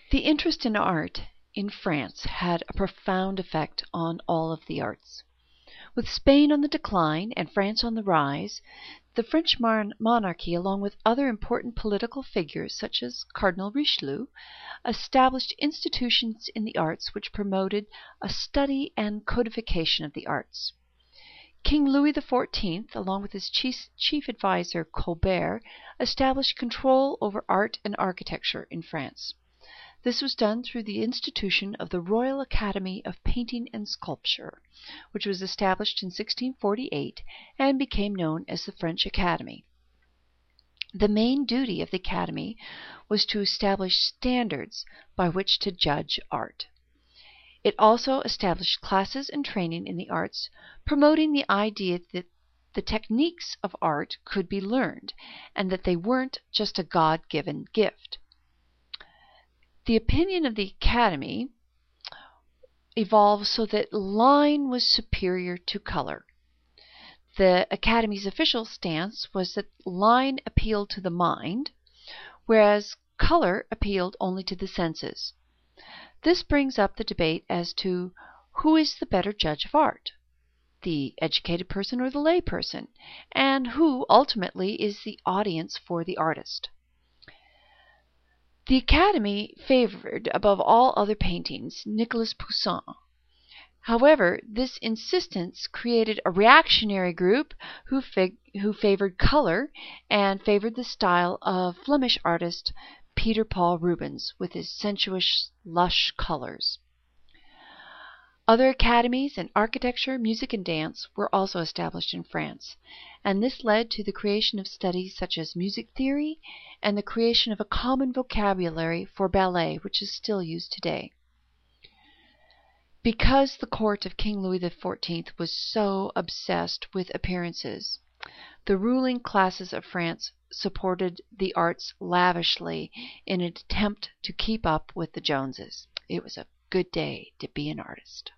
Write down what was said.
The interest in art in France had a profound effect on all of the arts. With Spain on the decline and France on the rise, the French monarchy, along with other important political figures such as Cardinal Richelieu, established institutions in the arts which promoted a study and codification of the arts. King Louis XIV, along with his chief advisor Colbert, established control over art and architecture in France. This was done through the institution of the Royal Academy of Painting and Sculpture, which was established in 1648 and became known as the French Academy. The main duty of the Academy was to establish standards by which to judge art. It also established classes and training in the arts, promoting the idea that the techniques of art could be learned and that they weren't just a God-given gift. The opinion of the Academy evolved so that line was superior to color. The Academy's official stance was that line appealed to the mind, whereas color appealed only to the senses. This brings up the debate as to who is the better judge of art, the educated person or the lay person, and who ultimately is the audience for the artist. The Academy favored, above all other paintings, Nicolas Poussin. However, this insistence created a reactionary group who favored color and favored the style of Flemish artist Peter Paul Rubens with his sensuous, lush colors. Other academies in architecture, music, and dance were also established in France, and this led to the creation of studies such as music theory and the creation of a common vocabulary for ballet, which is still used today. Because the court of King Louis XIV was so obsessed with appearances, the ruling classes of France supported the arts lavishly in an attempt to keep up with the Joneses. It was a good day to be an artist.